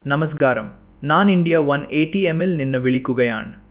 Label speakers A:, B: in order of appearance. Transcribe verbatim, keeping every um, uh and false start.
A: നമസ്കാരം, ഞാൻ India one eighty എമ്മിൽ നിന്ന് വിളിക്കുകയാണ്.